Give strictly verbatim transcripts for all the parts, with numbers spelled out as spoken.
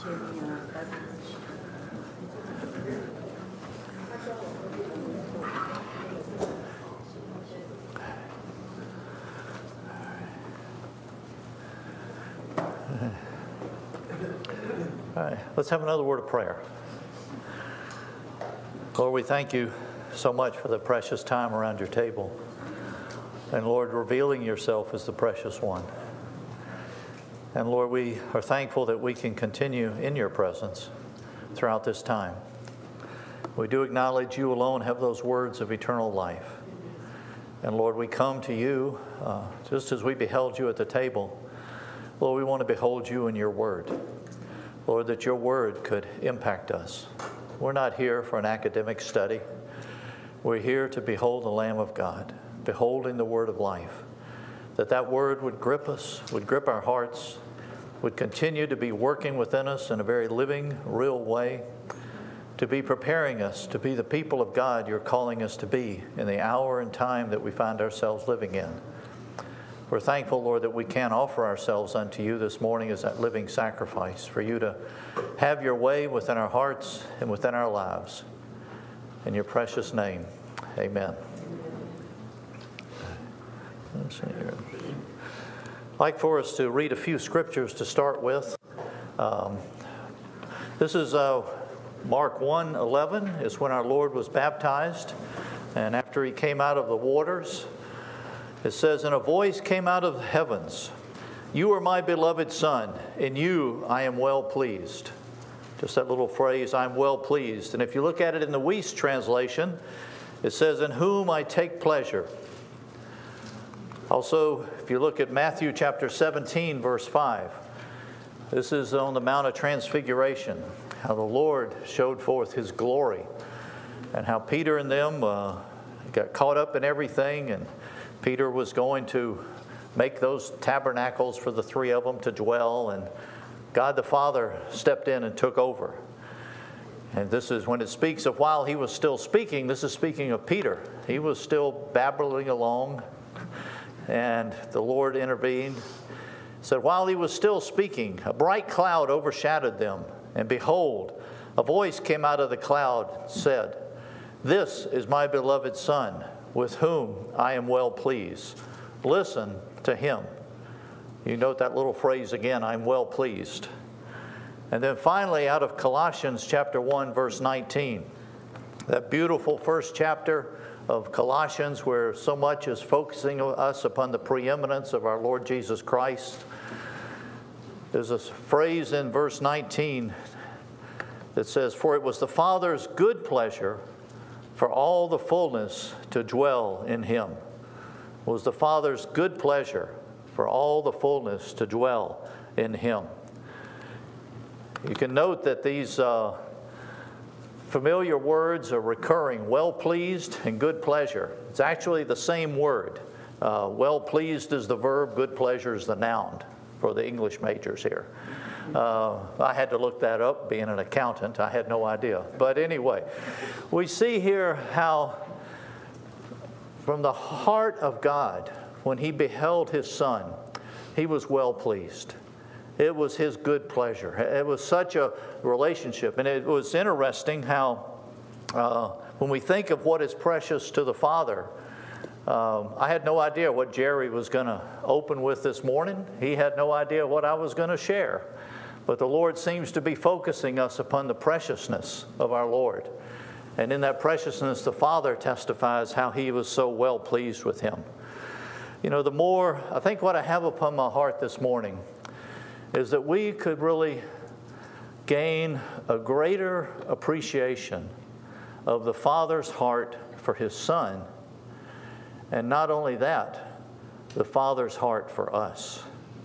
All right, let's have another word of prayer. Lord, we thank you so much for the precious time around your table. And Lord, revealing yourself as the precious one. And Lord, we are thankful that we can continue in your presence throughout this time. We do acknowledge you alone have those words of eternal life. And Lord, we come to you uh, just as we beheld you at the table. Lord, we want to behold you in your word. Lord, that your word could impact us. We're not here for an academic study. We're here to behold the Lamb of God, beholding the word of life. That that word would grip us, would grip our hearts, would continue to be working within us in a very living, real way, to be preparing us to be the people of God you're calling us to be in the hour and time that we find ourselves living in. We're thankful, Lord, that we can offer ourselves unto you this morning as that living sacrifice for you to have your way within our hearts and within our lives. In your precious name, amen. Let's see here. I'd like for us to read a few scriptures to start with. Um, this is uh, Mark one eleven is when our Lord was baptized, and after he came out of the waters, it says, "And a voice came out of the heavens, 'You are my beloved Son, in you I am well pleased.'" Just that little phrase, "I'm well pleased." And if you look at it in the Weiss translation, it says, "In whom I take pleasure." Also, if you look at Matthew chapter seventeen, verse five, this is on the Mount of Transfiguration, how the Lord showed forth his glory, and how Peter and them uh, got caught up in everything, and Peter was going to make those tabernacles for the three of them to dwell, and God the Father stepped in and took over. And this is when it speaks of while he was still speaking, this is speaking of Peter. He was still babbling along, and the Lord intervened. Said, while he was still speaking, a bright cloud overshadowed them, and behold, a voice came out of the cloud, said, "This is my beloved Son, with whom I am well pleased. Listen to him." You note that little phrase again, "I'm well pleased." And then finally, out of Colossians chapter one, verse nineteen, that beautiful first chapter of Colossians where so much is focusing us upon the preeminence of our Lord Jesus Christ. There's a phrase in verse nineteen that says, "For it was the Father's good pleasure for all the fullness to dwell in him." It was the Father's good pleasure for all the fullness to dwell in him. You can note that these uh, familiar words are recurring, well pleased and good pleasure. It's actually the same word. Uh, well pleased is the verb, good pleasure is the noun for the English majors here. Uh, I had to look that up, being an accountant. I had no idea. But anyway, we see here how from the heart of God, when he beheld his Son, he was well pleased. It was his good pleasure. It was such a relationship. And it was interesting how uh, when we think of what is precious to the Father, um, I had no idea what Jerry was going to open with this morning. He had no idea what I was going to share. But the Lord seems to be focusing us upon the preciousness of our Lord. And in that preciousness, the Father testifies how he was so well pleased with him. You know, the more, I think what I have upon my heart this morning is that we could really gain a greater appreciation of the Father's heart for his Son. And not only that, the Father's heart for us.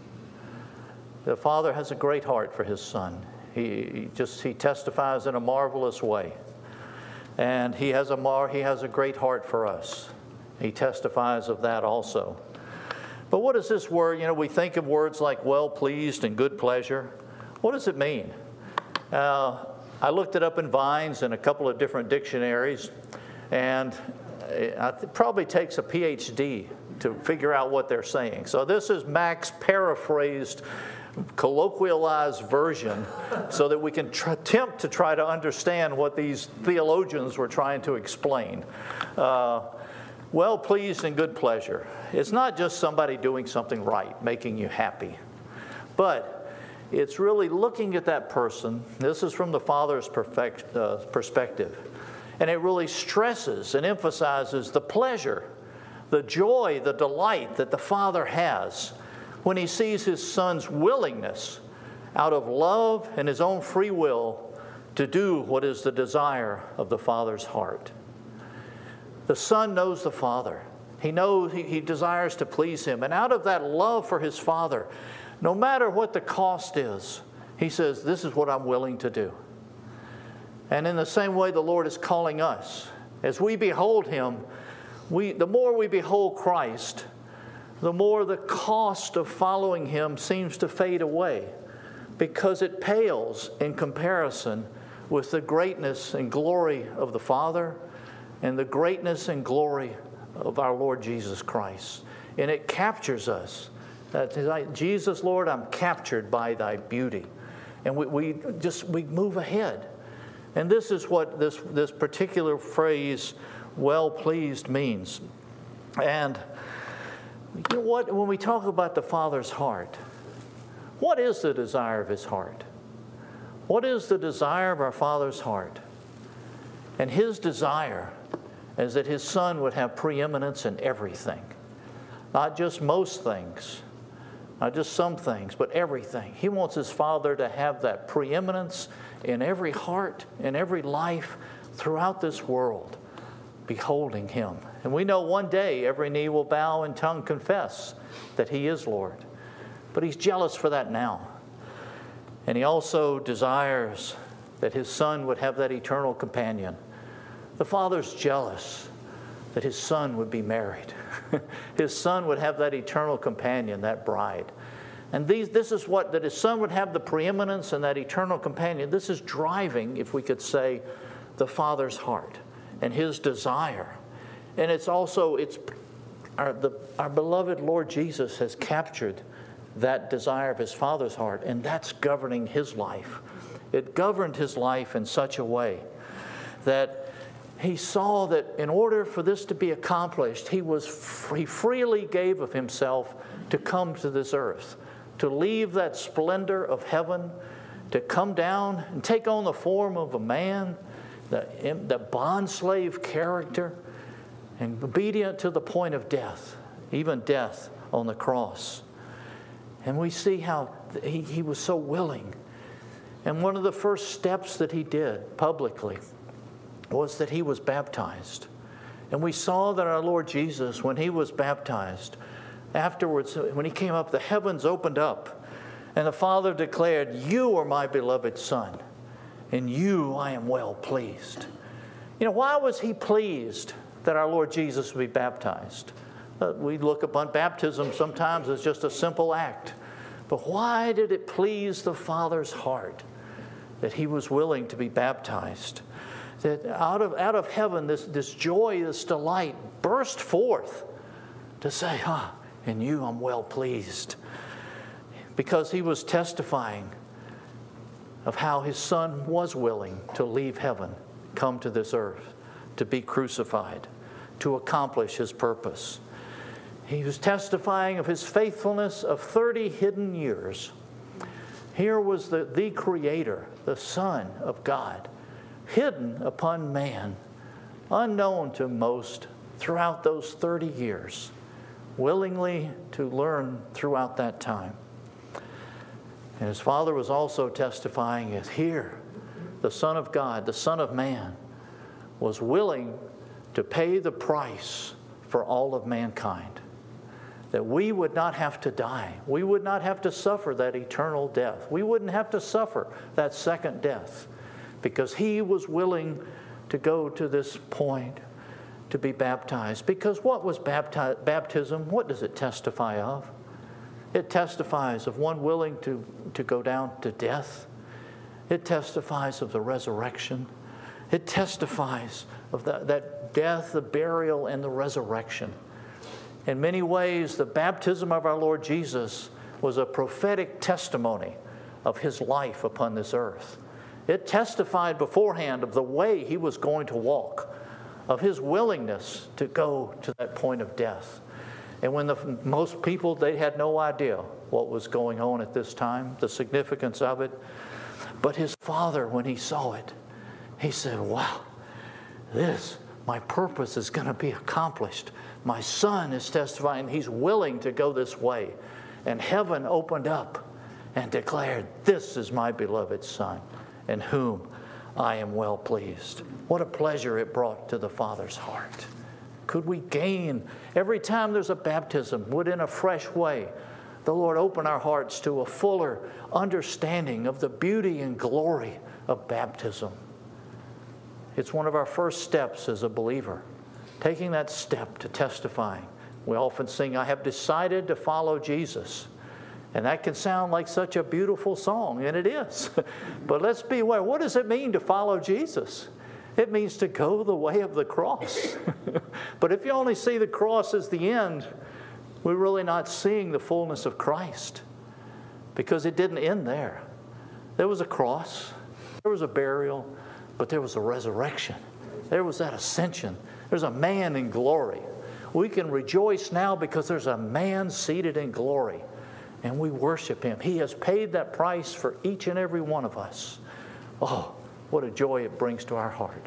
The Father has a great heart for his Son. He, he just he testifies in a marvelous way. And he has a mar he has a great heart for us. He testifies of that also. But what is this word? You know, we think of words like well pleased and good pleasure. What does it mean? Uh, I looked it up in Vines and a couple of different dictionaries, and it probably takes a P H D to figure out what they're saying. So this is Mac's paraphrased, colloquialized version so that we can tr- attempt to try to understand what these theologians were trying to explain. Uh, well pleased and good pleasure. It's not just somebody doing something right, making you happy, but it's really looking at that person. This is from the Father's perfect, uh, perspective. And it really stresses and emphasizes the pleasure, the joy, the delight that the Father has when he sees his Son's willingness out of love and his own free will to do what is the desire of the Father's heart. The Son knows the Father. He knows he, he desires to please him. And out of that love for his Father, no matter what the cost is, he says, this is what I'm willing to do. And in the same way, the Lord is calling us. As we behold him, we, the more we behold Christ, the more the cost of following him seems to fade away, because it pales in comparison with the greatness and glory of the Father and the greatness and glory of our Lord Jesus Christ. And it captures us. That Jesus, Lord, I'm captured by thy beauty. And we, we just, we move ahead. And this is what this, this particular phrase, well pleased, means. And you know what, when we talk about the Father's heart, what is the desire of his heart? What is the desire of our Father's heart? And his desire is that his Son would have preeminence in everything. Not just most things, not just some things, but everything. He wants his Father to have that preeminence in every heart, in every life, throughout this world, beholding him. And we know one day every knee will bow and tongue confess that he is Lord. But he's jealous for that now. And he also desires that his Son would have that eternal companion. The Father's jealous that his Son would be married. His Son would have that eternal companion, that bride. And these, this is what, that his Son would have the preeminence and that eternal companion. This is driving, if we could say, the Father's heart and his desire. And it's also, it's our, the, our beloved Lord Jesus has captured that desire of his Father's heart, and that's governing his life. It governed his life in such a way that he saw that in order for this to be accomplished, he was he freely gave of himself to come to this earth, to leave that splendor of heaven, to come down and take on the form of a man, the, the bondslave character, and obedient to the point of death, even death on the cross. And we see how he, he was so willing. And one of the first steps that he did publicly was that he was baptized. And we saw that our Lord Jesus, when he was baptized, afterwards, when he came up, the heavens opened up, and the Father declared, "You are my beloved Son, in you I am well pleased." You know, why was he pleased that our Lord Jesus would be baptized? Uh, we look upon baptism sometimes as just a simple act. But why did it please the Father's heart that he was willing to be baptized? That out of, out of heaven, this, this joy, this delight burst forth to say, ah, in you I'm well pleased. Because he was testifying of how his Son was willing to leave heaven, come to this earth, to be crucified, to accomplish his purpose. He was testifying of his faithfulness of thirty hidden years. Here was the, the Creator, the Son of God, hidden upon man, unknown to most throughout those thirty years, willingly to learn throughout that time. And his Father was also testifying as here, the Son of God, the Son of Man, was willing to pay the price for all of mankind, that we would not have to die. We would not have to suffer that eternal death. We wouldn't have to suffer that second death, because he was willing to go to this point to be baptized. Because what was bapti- baptism? What does it testify of? It testifies of one willing to, to go down to death. It testifies of the resurrection. It testifies of the, that death, the burial, and the resurrection. In many ways, the baptism of our Lord Jesus was a prophetic testimony of his life upon this earth. It testified beforehand of the way he was going to walk, of his willingness to go to that point of death. And when the, most people, they had no idea what was going on at this time, the significance of it. But his Father, when he saw it, he said, wow, this, my purpose is going to be accomplished. My Son is testifying he's willing to go this way. And heaven opened up and declared, this is my beloved Son, in whom I am well pleased. What a pleasure it brought to the Father's heart. Could we gain, every time there's a baptism, would in a fresh way the Lord open our hearts to a fuller understanding of the beauty and glory of baptism. It's one of our first steps as a believer, taking that step to testifying. We often sing, I have decided to follow Jesus. And that can sound like such a beautiful song, and it is. But let's be aware, what does it mean to follow Jesus? It means to go the way of the cross. But if you only see the cross as the end, we're really not seeing the fullness of Christ, because it didn't end there. There was a cross, there was a burial, but there was a resurrection. There was that ascension. There's a man in glory. We can rejoice now because there's a man seated in glory. And we worship him. He has paid that price for each and every one of us. Oh, what a joy it brings to our heart.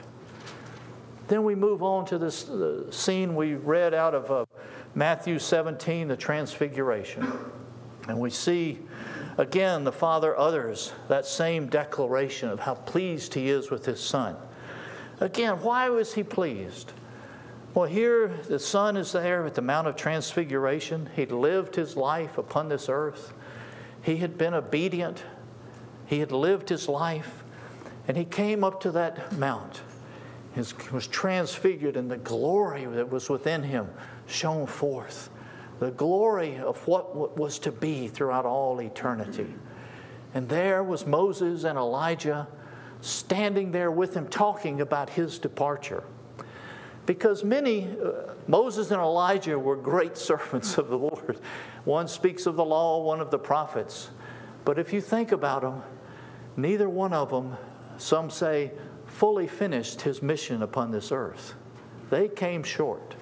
Then we move on to this uh, scene we read out of uh, Matthew seventeen, the Transfiguration. And we see, again, the Father utters that same declaration of how pleased he is with his Son. Again, why was he pleased? Well, here the Son is there at the Mount of Transfiguration. He'd lived his life upon this earth. He had been obedient. He had lived his life. And he came up to that mount. He was transfigured, and the glory that was within him shone forth. The glory of what was to be throughout all eternity. And there was Moses and Elijah standing there with him, talking about his departure. Because many, uh, Moses and Elijah were great servants of the Lord. One speaks of the law, one of the prophets. But if you think about them, neither one of them, some say, fully finished his mission upon this earth. They came short.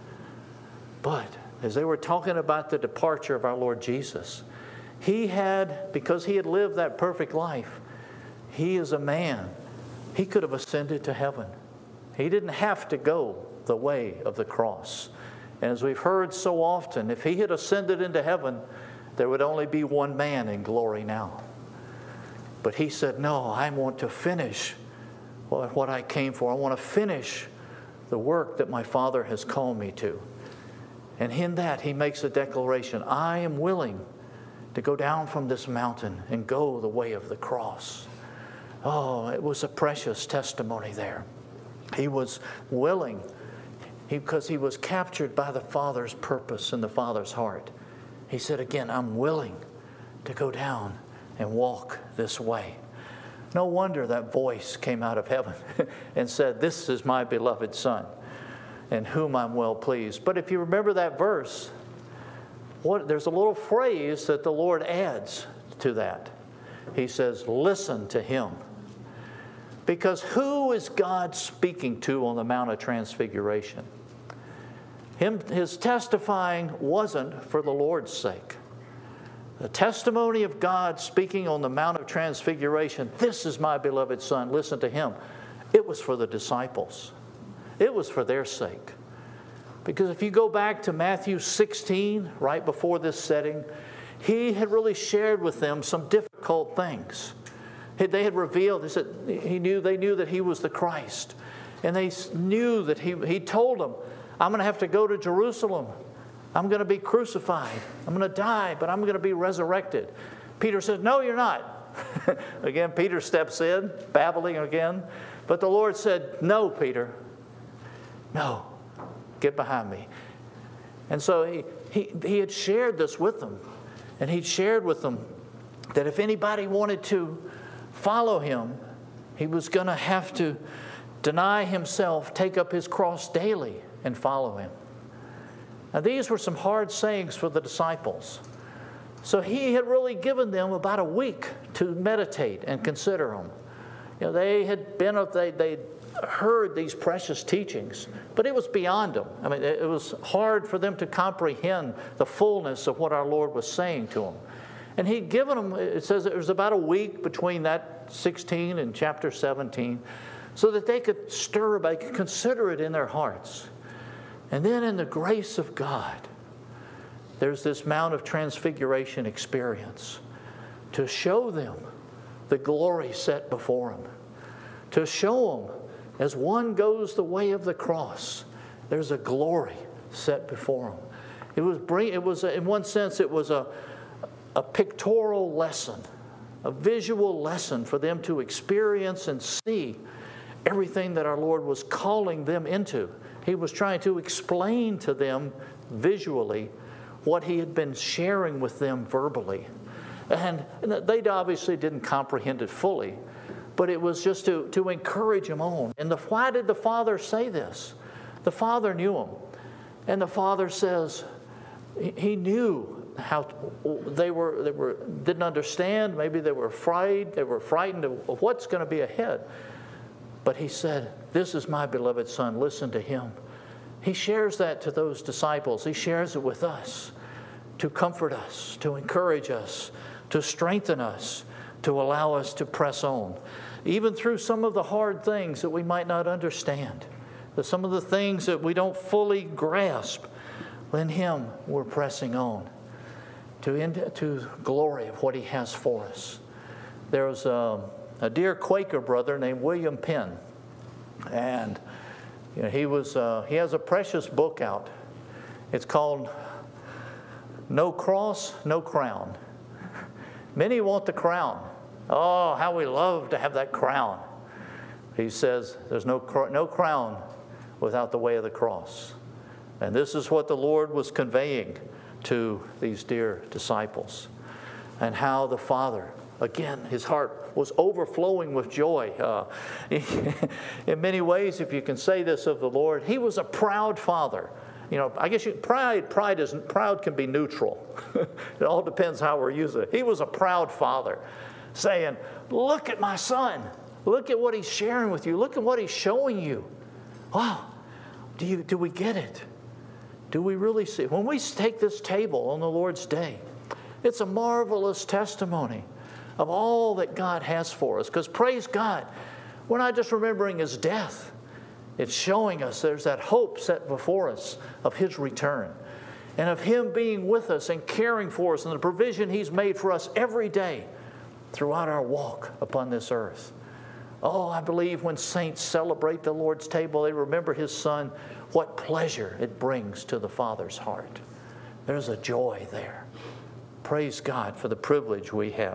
But as they were talking about the departure of our Lord Jesus, he had, because he had lived that perfect life, he is a man. He could have ascended to heaven. He didn't have to go the way of the cross. And as we've heard so often, if he had ascended into heaven, there would only be one man in glory now. But he said, no, I want to finish what I came for. I want to finish the work that my Father has called me to. And in that, he makes a declaration, I am willing to go down from this mountain and go the way of the cross. Oh, it was a precious testimony there. He was willing he, because he was captured by the Father's purpose and the Father's heart. He said again, I'm willing to go down and walk this way. No wonder that voice came out of heaven and said, this is my beloved Son, in whom I'm well pleased. But if you remember that verse, what, there's a little phrase that the Lord adds to that. He says, listen to him. Because who is God speaking to on the Mount of Transfiguration? Him, his testifying wasn't for the Lord's sake. The testimony of God speaking on the Mount of Transfiguration, this is my beloved Son, listen to him. It was for the disciples. It was for their sake. Because if you go back to Matthew sixteen, right before this setting, he had really shared with them some difficult things. They had revealed, they said, he knew, they knew that he was the Christ. And they knew that he, he told them, I'm going to have to go to Jerusalem. I'm going to be crucified. I'm going to die, but I'm going to be resurrected. Peter said, no, you're not. Again, Peter steps in, babbling again. But the Lord said, no, Peter. No, get behind me. And so he, he, he had shared this with them. And he'd shared with them that if anybody wanted to follow him, he was going to have to deny himself, take up his cross daily, and follow him. Now, these were some hard sayings for the disciples. So he had really given them about a week to meditate and consider them. You know, they had been, they, they heard these precious teachings, but it was beyond them. I mean, it was hard for them to comprehend the fullness of what our Lord was saying to them. And he'd given them, it says it was about a week between that sixteen and chapter seventeen, so that they could stir, they could consider it in their hearts. And then in the grace of God, there's this Mount of Transfiguration experience to show them the glory set before them, to show them as one goes the way of the cross, there's a glory set before them. It was, it was a, in one sense, it was a, a pictorial lesson, a visual lesson for them to experience and see everything that our Lord was calling them into. He was trying to explain to them visually what he had been sharing with them verbally. And they obviously didn't comprehend it fully, but it was just to, to encourage them on. And the, why did the Father say this? The Father knew them. And the Father says he, he knew how they were, they were, didn't understand. Maybe they were afraid. They were frightened of, of what's going to be ahead. But he said, this is my beloved Son. Listen to him. He shares that to those disciples. He shares it with us to comfort us, to encourage us, to strengthen us, to allow us to press on. Even through some of the hard things that we might not understand, that some of the things that we don't fully grasp, in him we're pressing on to, into, to glory of what he has for us. There was a, a dear Quaker brother named William Penn, and you know, he was uh, he has a precious book out. It's called No Cross, No Crown. Many want the crown. Oh, how we love to have that crown. He says there's no, no crown without the way of the cross. And this is what the Lord was conveying to these dear disciples. And how the Father, again, his heart was overflowing with joy. Uh, in many ways, if you can say this of the Lord, he was a proud Father. You know, I guess you, pride, pride, is, proud can be neutral. It all depends how we're using it. He was a proud Father saying, look at my Son. Look at what he's sharing with you. Look at what he's showing you. Wow, do, you, do we get it? Do we really see? When we take this table on the Lord's Day, it's a marvelous testimony of all that God has for us. Because praise God, we're not just remembering his death. It's showing us there's that hope set before us of his return and of him being with us and caring for us and the provision he's made for us every day throughout our walk upon this earth. Oh, I believe when saints celebrate the Lord's table, they remember his Son, what pleasure it brings to the Father's heart. There's a joy there. Praise God for the privilege we have.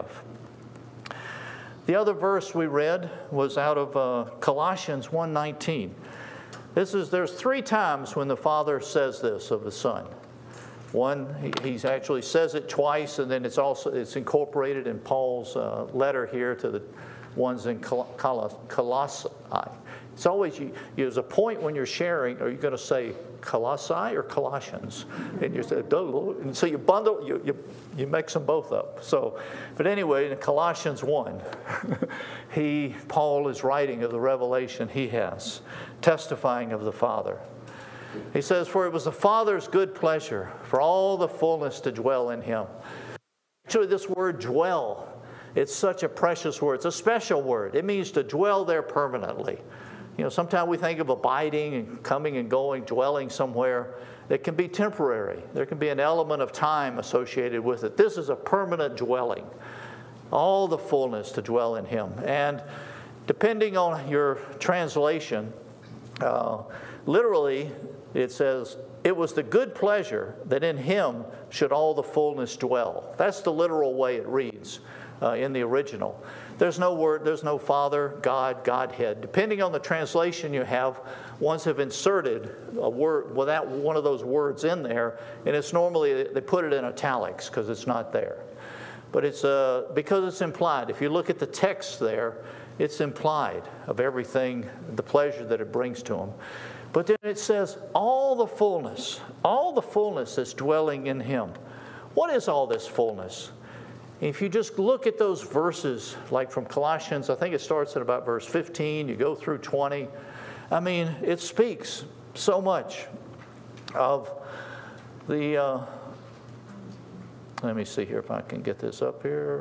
The other verse we read was out of uh, Colossians one nineteen. This is, there's three times when the Father says this of the Son. One, he he actually says it twice, and then it's also it's incorporated in Paul's uh, letter here to the ones in Col- Col- Colossae. It's always, you, there's a point when you're sharing, are you going to say Colossae or Colossians? And you say, and so you bundle, you, you, you mix them both up. So, but anyway, in Colossians one, he, Paul is writing of the revelation he has, testifying of the Father. He says, for it was the Father's good pleasure for all the fullness to dwell in him. Actually, this word dwell, it's such a precious word. It's a special word. It means to dwell there permanently. You know, sometimes we think of abiding and coming and going, dwelling somewhere. It can be temporary. There can be an element of time associated with it. This is a permanent dwelling. All the fullness to dwell in him. And depending on your translation, uh, literally it says, it was the good pleasure that in him should all the fullness dwell. That's the literal way it reads uh, in the original. There's no word, there's no Father, God, Godhead. Depending on the translation you have, ones have inserted a word without one of those words in there, and it's normally, they put it in italics because it's not there. But it's uh, because it's implied. If you look at the text there, it's implied of everything, the pleasure that it brings to them. But then it says, all the fullness, all the fullness is dwelling in Him. What is all this fullness? If you just look at those verses, like from Colossians, I think it starts at about verse fifteen, you go through twenty. I mean, it speaks so much of the, uh, let me see here if I can get this up here.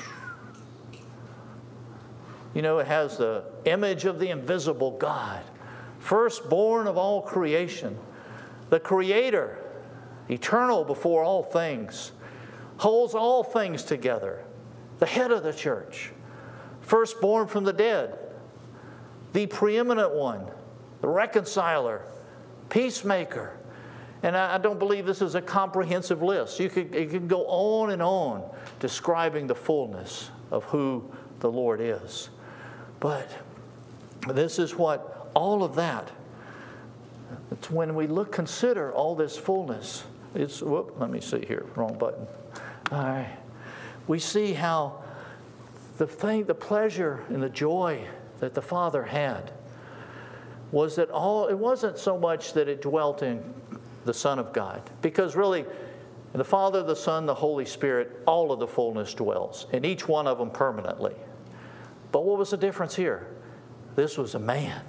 You know, it has the image of the invisible God, firstborn of all creation, the Creator, eternal before all things, holds all things together, the head of the church, firstborn from the dead, the preeminent one, the reconciler, peacemaker. And I, I don't believe this is a comprehensive list. You could, you can go on and on describing the fullness of who the Lord is. But this is what all of that, it's when we look, consider all this fullness. It's, whoop, let me see here, wrong button. All right. We see how the thing, the pleasure and the joy that the Father had was that all, it wasn't so much that it dwelt in the Son of God, because really the Father, the Son, the Holy Spirit, all of the fullness dwells, in each one of them permanently. But what was the difference here? This was a man.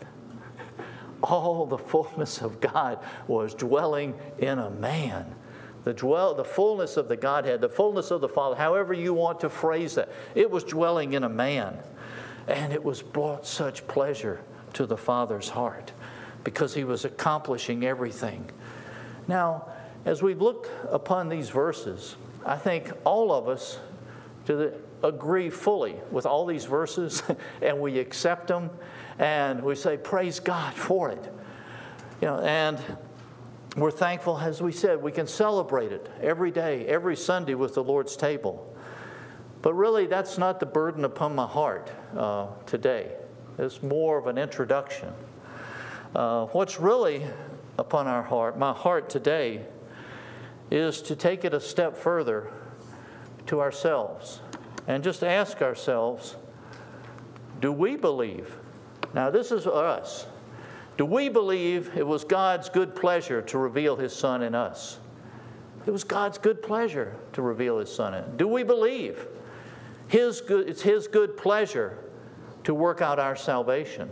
All the fullness of God was dwelling in a man. The dwell, the fullness of the Godhead, the fullness of the Father, however you want to phrase that, it was dwelling in a man. And it was brought such pleasure to the Father's heart because He was accomplishing everything. Now, as we look upon these verses, I think all of us to the, agree fully with all these verses and we accept them and we say, praise God for it. You know, and we're thankful, as we said, we can celebrate it every day, every Sunday with the Lord's table. But really, that's not the burden upon my heart uh, today. It's more of an introduction. Uh, what's really upon our heart, my heart today, is to take it a step further to ourselves and just ask ourselves, do we believe? Now, this is us. Do we believe it was God's good pleasure to reveal His Son in us? It was God's good pleasure to reveal His Son in us. Do we believe His good, it's His good pleasure to work out our salvation?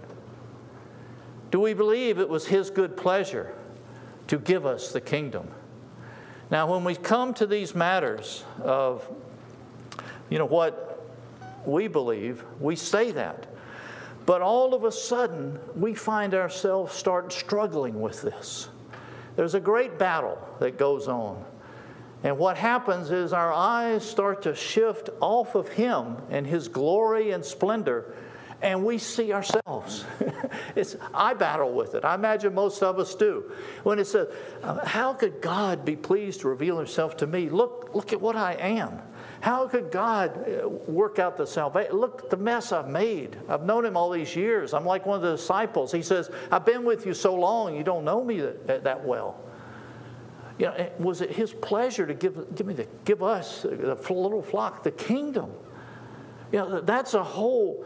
Do we believe it was His good pleasure to give us the kingdom? Now, when we come to these matters of, you know, what we believe, we say that. But all of a sudden, we find ourselves start struggling with this. There's a great battle that goes on. And what happens is our eyes start to shift off of Him and His glory and splendor, and we see ourselves. it's, I battle with it. I imagine most of us do. When it says, how could God be pleased to reveal Himself to me? Look, look at what I am. How could God work out the salvation? Look at the mess I've made. I've known Him all these years. I'm like one of the disciples. He says, I've been with you so long, you don't know me that, that well. You know, was it His pleasure to give, give me the, give us, the little flock, the kingdom? You know, that's a whole,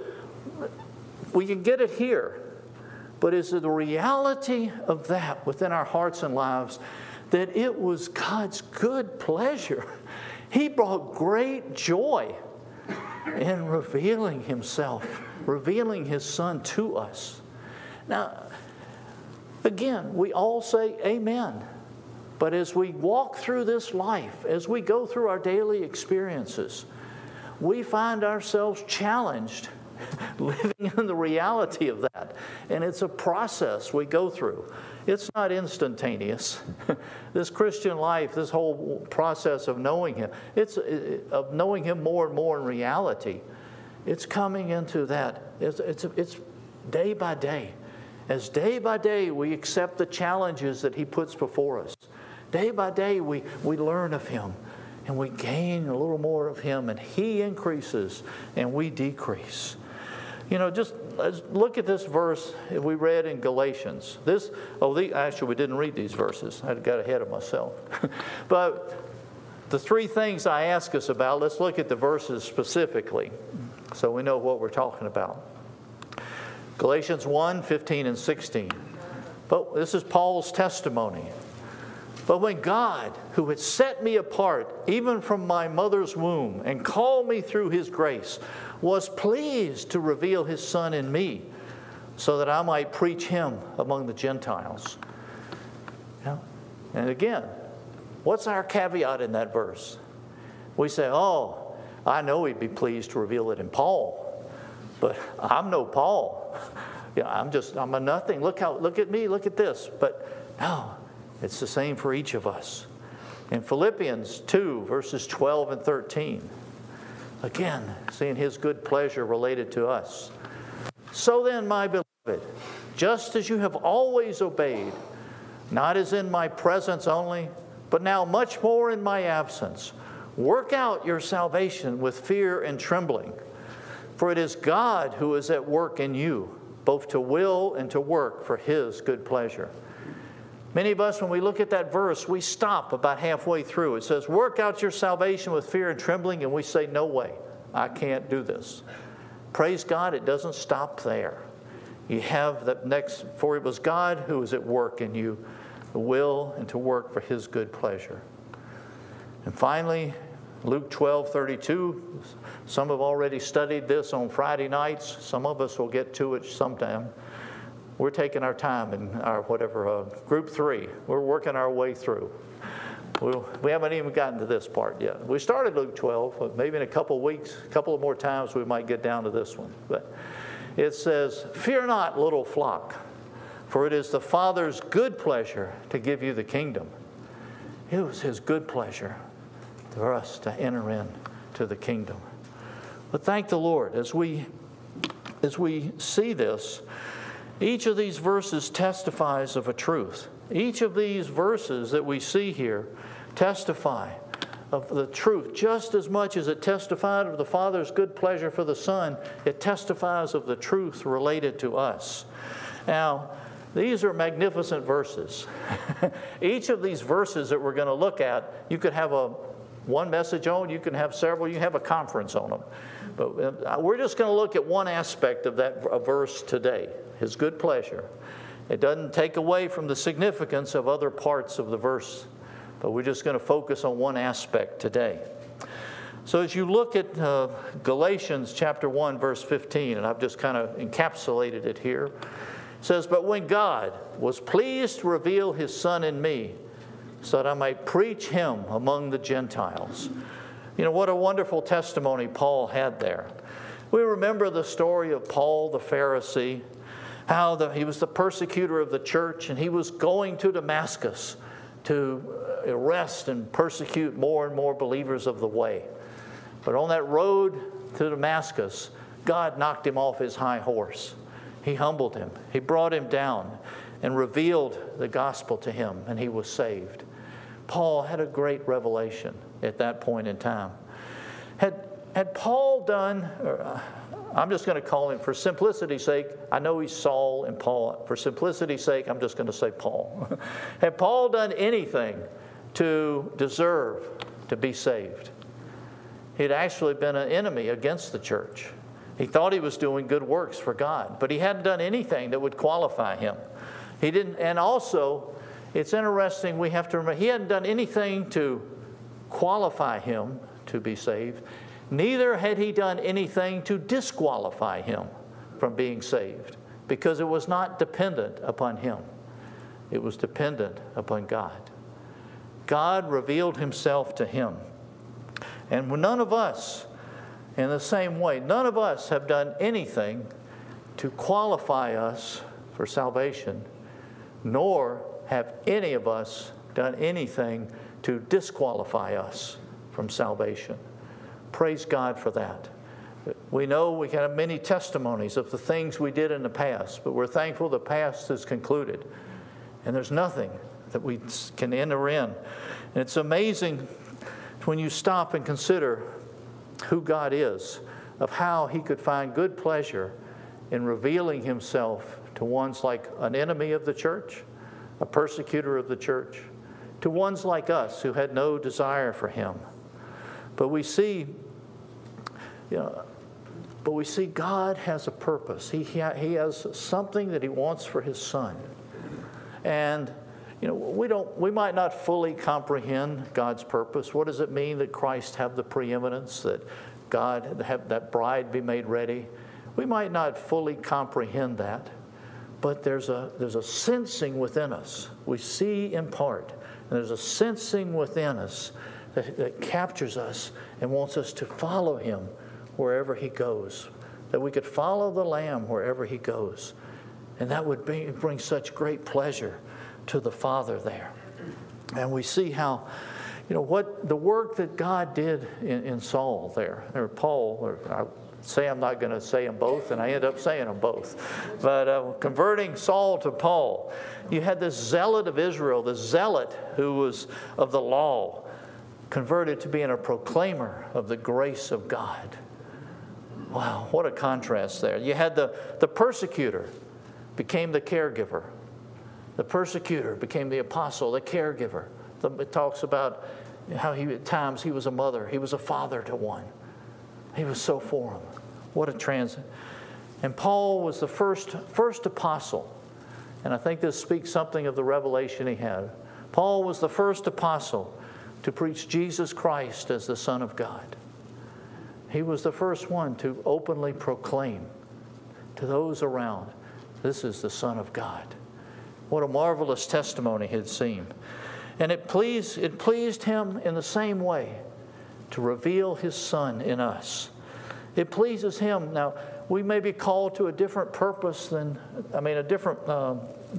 we can get it here, but is it the reality of that within our hearts and lives that it was God's good pleasure? He brought great joy in revealing Himself, revealing His Son to us. Now, again, we all say amen. But as we walk through this life, as we go through our daily experiences, we find ourselves challenged living in the reality of that. And it's a process we go through. It's not instantaneous. This Christian life, this whole process of knowing Him, it's of knowing Him more and more in reality. It's coming into that. It's, it's, it's day by day. As day by day we accept the challenges that He puts before us. Day by day we, we learn of Him and we gain a little more of Him, and He increases and we decrease. You know, just let's look at this verse we read in Galatians. This, oh, the, actually, we didn't read these verses. I got ahead of myself. But the three things I ask us about, let's look at the verses specifically so we know what we're talking about. Galatians one, fifteen and sixteen. But this is Paul's testimony. But when God, who had set me apart, even from my mother's womb, and called me through His grace, was pleased to reveal His Son in me, so that I might preach Him among the Gentiles. Yeah. And again, what's our caveat in that verse? We say, oh, I know He'd be pleased to reveal it in Paul, but I'm no Paul. Yeah, I'm just, I'm a nothing. Look how, look at me, look at this. But no, it's the same for each of us. In Philippians two, verses twelve and thirteen, again, seeing His good pleasure related to us. So then, my beloved, just as you have always obeyed, not as in my presence only, but now much more in my absence, work out your salvation with fear and trembling. For it is God who is at work in you, both to will and to work for His good pleasure. Many of us, when we look at that verse, we stop about halfway through. It says, work out your salvation with fear and trembling, and we say, no way, I can't do this. Praise God, it doesn't stop there. You have the next, for it was God who was at work in you, the will and to work for His good pleasure. And finally, Luke twelve thirty-two, some have already studied this on Friday nights. Some of us will get to it sometime. We're taking our time in our whatever, uh, group three. We're working our way through. We'll, we haven't even gotten to this part yet. We started Luke twelve, but maybe in a couple of weeks, a couple of more times, we might get down to this one. But it says, fear not, little flock, for it is the Father's good pleasure to give you the kingdom. It was His good pleasure for us to enter into the kingdom. But thank the Lord, as we, as we see this, each of these verses testifies of a truth. Each of these verses that we see here testify of the truth. Just as much as it testified of the Father's good pleasure for the Son, it testifies of the truth related to us. Now, these are magnificent verses. Each of these verses that we're going to look at, you could have a one message on, you can have several, you can have a conference on them. But we're just going to look at one aspect of that verse today, His good pleasure. It doesn't take away from the significance of other parts of the verse, but we're just going to focus on one aspect today. So as you look at uh, Galatians chapter one, verse fifteen, and I've just kind of encapsulated it here, it says, but when God was pleased to reveal His Son in me, so that I might preach Him among the Gentiles. You know, what a wonderful testimony Paul had there. We remember the story of Paul the Pharisee, how the, he was the persecutor of the church, and he was going to Damascus to arrest and persecute more and more believers of the way. But on that road to Damascus, God knocked him off his high horse. He humbled him. He brought him down and revealed the gospel to him, and he was saved. Paul had a great revelation at that point in time. Had, had Paul done, or, uh, I'm just going to call him, for simplicity's sake, I know he's Saul and Paul. For simplicity's sake, I'm just going to say Paul. Had Paul done anything to deserve to be saved? He'd actually been an enemy against the church. He thought he was doing good works for God, but he hadn't done anything that would qualify him. He didn't, and also, it's interesting, we have to remember, he hadn't done anything to qualify him to be saved. Neither had he done anything to disqualify him from being saved, because it was not dependent upon him. It was dependent upon God. God revealed Himself to him. And none of us, in the same way, none of us have done anything to qualify us for salvation, nor have any of us done anything to disqualify us from salvation. Praise God for that. We know we have many testimonies of the things we did in the past, but we're thankful the past is concluded. And there's nothing that we can enter in. And it's amazing when you stop and consider who God is, of how He could find good pleasure in revealing Himself to ones like an enemy of the church, a persecutor of the church, to ones like us who had no desire for Him. But we see, you know, but we see God has a purpose. He, he has something that He wants for His Son. And you know, we don't, we might not fully comprehend God's purpose. What does it mean that Christ have the preeminence, that God have that bride be made ready? We might not fully comprehend that, but there's a there's a sensing within us. We see in part, and there's a sensing within us that, that captures us and wants us to follow Him wherever He goes. That we could follow the Lamb wherever He goes, and that would be, bring such great pleasure to the Father there. And we see how, you know, what the work that God did in, in Saul there, or Paul, or I say I'm not going to say them both, and I end up saying them both. But uh, converting Saul to Paul, you had this zealot of Israel, the zealot who was of the law, converted to being a proclaimer of the grace of God. Wow, what a contrast there. You had the, the persecutor became the caregiver. The persecutor became the apostle, the caregiver. It talks about how he, at times he was a mother, he was a father to one. He was so for him. What a transit. And Paul was the first, first apostle. And I think this speaks something of the revelation he had. Paul was the first apostle to preach Jesus Christ as the Son of God. He was the first one to openly proclaim to those around, this is the Son of God. What a marvelous testimony he had seen. And it pleased, it pleased him in the same way to reveal his Son in us. It pleases him. Now, we may be called to a different purpose than, I mean, a different, um,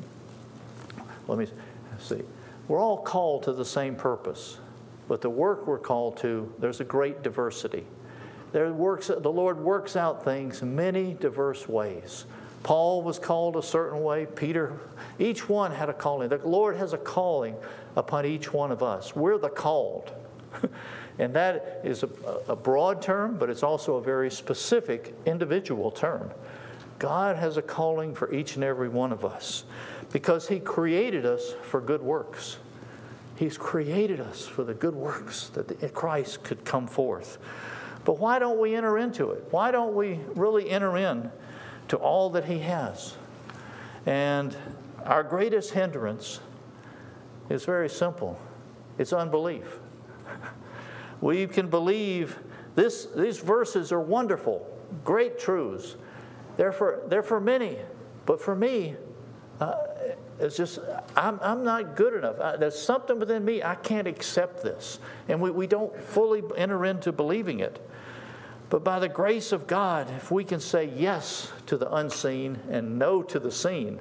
let me see. We're all called to the same purpose, but the work we're called to, there's a great diversity. There works, the Lord works out things in many diverse ways. Paul was called a certain way. Peter, each one had a calling. The Lord has a calling upon each one of us. We're the called. And that is a, a broad term, but it's also a very specific individual term. God has a calling for each and every one of us because He created us for good works. He's created us for the good works that Christ could come forth. But why don't we enter into it? Why don't we really enter in to all that He has? And our greatest hindrance is very simple. It's unbelief. We can believe this. These verses are wonderful, great truths. They're for, they're for many, but for me, uh, it's just, I'm, I'm not good enough. I, there's something within me, I can't accept this. And we, we don't fully enter into believing it. But by the grace of God, if we can say yes to the unseen and no to the seen,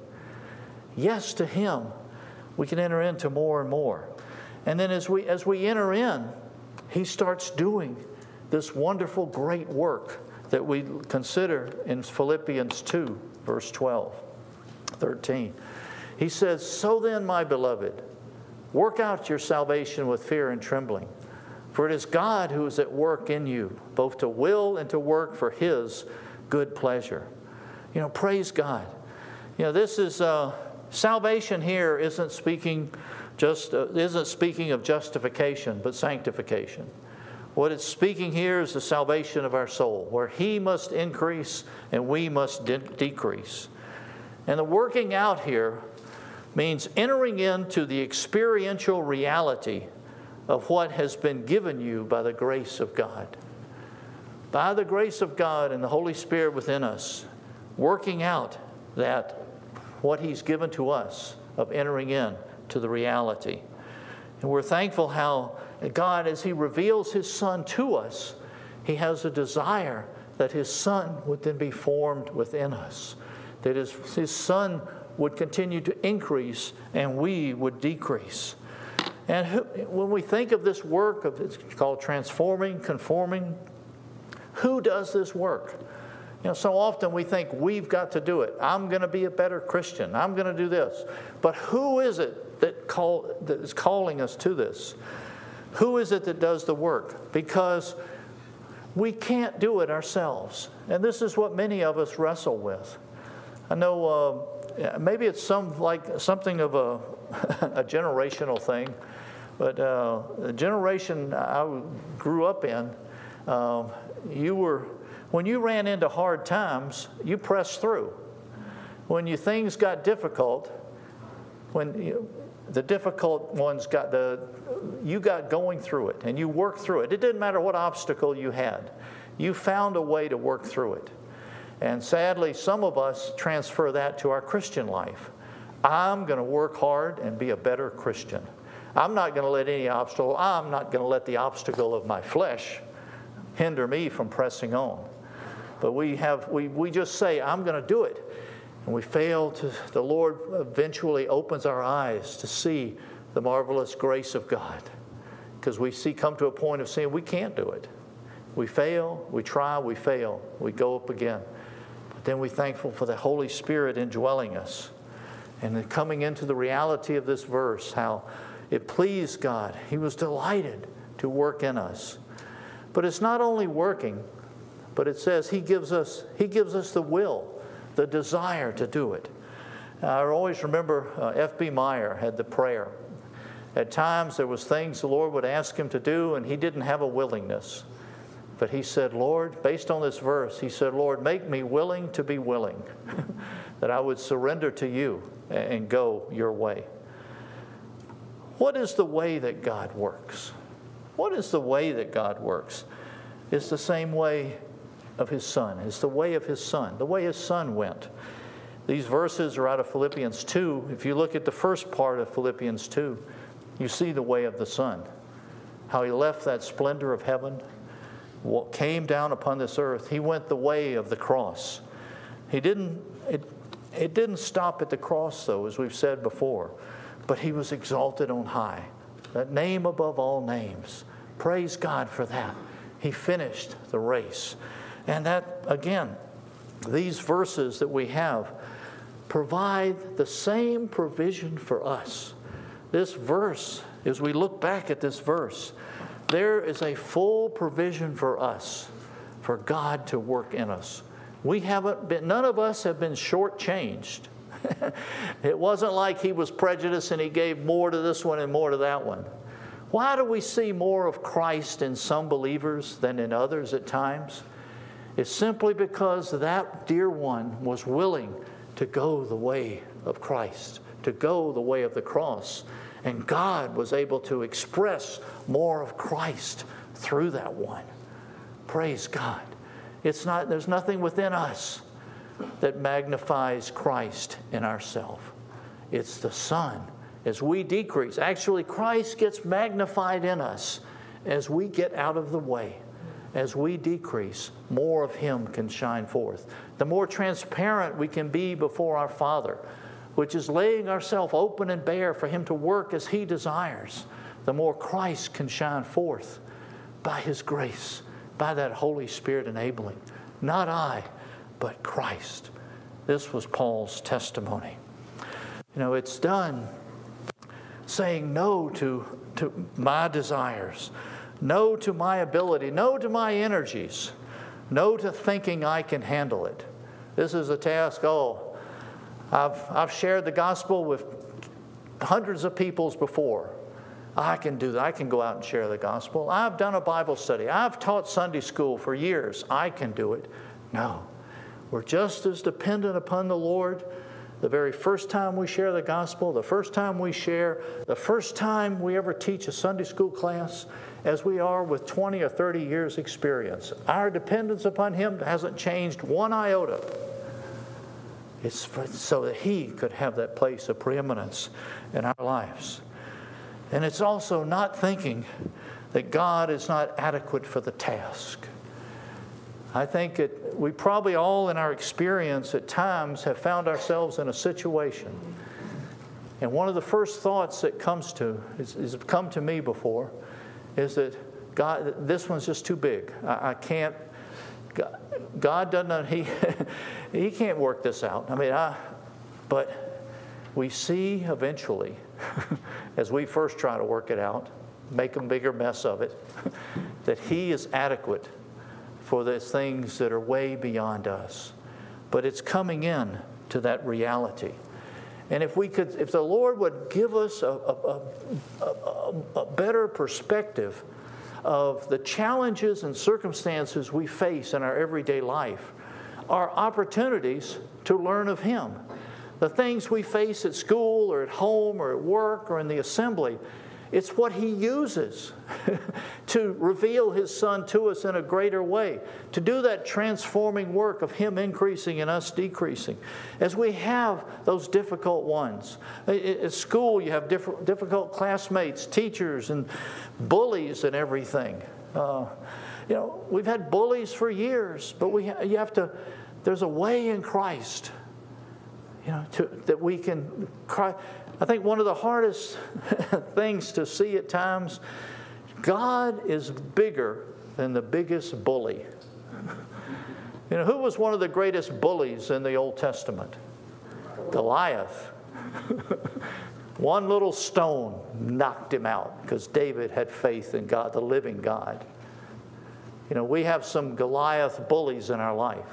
yes to Him, we can enter into more and more. And then as we as we enter in, He starts doing this wonderful, great work that we consider in Philippians two, verse twelve, thirteen. He says, "So then, my beloved, work out your salvation with fear and trembling. For it is God who is at work in you, both to will and to work for His good pleasure." You know, praise God. You know, this is, uh, salvation here isn't speaking just, uh, isn't speaking of justification, but sanctification. What it's speaking here is the salvation of our soul, where He must increase and we must de- decrease. And the working out here means entering into the experiential reality of what has been given you by the grace of God. By the grace of God and the Holy Spirit within us, working out that what He's given to us of entering in to the reality. And we're thankful how God, as He reveals His Son to us, He has a desire that His Son would then be formed within us, that His, His Son would continue to increase and we would decrease. And who, when we think of this work, of it's called transforming, conforming, who does this work? You know, so often we think we've got to do it. I'm going to be a better Christian. I'm going to do this. But who is it that, call, that is calling us to this? Who is it that does the work? Because we can't do it ourselves. And this is what many of us wrestle with. I know uh, maybe it's some like something of a, a generational thing. But uh, the generation I grew up in, uh, you were, when you ran into hard times, you pressed through. When you, things got difficult, when you, the difficult ones got the, you got going through it and you worked through it. It didn't matter what obstacle you had. You found a way to work through it. And sadly, some of us transfer that to our Christian life. I'm going to work hard and be a better Christian. I'm not going to let any obstacle, I'm not going to let the obstacle of my flesh hinder me from pressing on. But we have, we, we just say, I'm going to do it. And we fail to, the Lord eventually opens our eyes to see the marvelous grace of God. Because we see, come to a point of saying we can't do it. We fail, we try, we fail, we go up again. But then we're thankful for the Holy Spirit indwelling us. And then coming into the reality of this verse, how it pleased God. He was delighted to work in us. But it's not only working, but it says He gives us, He gives us the will, the desire to do it. I always remember uh, F B Meyer had the prayer. At times there was things the Lord would ask him to do and he didn't have a willingness. But he said, Lord, based on this verse, he said, Lord, make me willing to be willing, that I would surrender to you and go your way. What is the way that God works? What is the way that God works? It's the same way of His Son. It's the way of His Son, the way His Son went. These verses are out of Philippians two. If you look at the first part of Philippians two, you see the way of the Son. How He left that splendor of heaven, came down upon this earth. He went the way of the cross. He didn't, it, it didn't stop at the cross, though, as we've said before. But He was exalted on high. That name above all names. Praise God for that. He finished the race. And that, again, these verses that we have provide the same provision for us. This verse, as we look back at this verse, there is a full provision for us, for God to work in us. We haven't been, none of us have been shortchanged. It wasn't like He was prejudiced and He gave more to this one and more to that one. Why do we see more of Christ in some believers than in others at times? It's simply because that dear one was willing to go the way of Christ, to go the way of the cross. And God was able to express more of Christ through that one. Praise God. It's not, there's nothing within us that magnifies Christ in ourselves. It's the Son. As we decrease, actually Christ gets magnified in us as we get out of the way. As we decrease, more of Him can shine forth. The more transparent we can be before our Father, which is laying ourselves open and bare for Him to work as He desires, the more Christ can shine forth by His grace, by that Holy Spirit enabling. Not I, but Christ. This was Paul's testimony. You know, it's done saying no to, to my desires, no to my ability, no to my energies, no to thinking I can handle it. This is a task, oh, I've, I've shared the gospel with hundreds of peoples before. I can do that. I can go out and share the gospel. I've done a Bible study. I've taught Sunday school for years. I can do it. No. We're just as dependent upon the Lord the very first time we share the gospel, the first time we share, the first time we ever teach a Sunday school class, as we are with twenty or thirty years experience. Our dependence upon Him hasn't changed one iota. It's so that He could have that place of preeminence in our lives. And it's also not thinking that God is not adequate for the task. I think that we probably all in our experience at times have found ourselves in a situation. And one of the first thoughts that comes to, is, is come to me before, is that God, this one's just too big. I, I can't, God, God doesn't, he, he can't work this out. I mean, I, but we see eventually, as we first try to work it out, make a bigger mess of it, that He is adequate for those things that are way beyond us. But it's coming in to that reality. And if we could, if the Lord would give us a, a, a, a better perspective of the challenges and circumstances we face in our everyday life, are opportunities to learn of Him. the things we face at school or at home or at work or in the assembly, it's what He uses to reveal His Son to us in a greater way, to do that transforming work of Him increasing and us decreasing. As we have those difficult ones. At school, you have different, difficult classmates, teachers, and bullies and everything. Uh, you know, we've had bullies for years, but we you have to, there's a way in Christ, you know, to, that we can cry. I think one of the hardest things to see at times, God is bigger than the biggest bully. You know, who was one of the greatest bullies in the Old Testament? Goliath. One little stone knocked him out because David had faith in God, the living God. You know, we have some Goliath bullies in our life.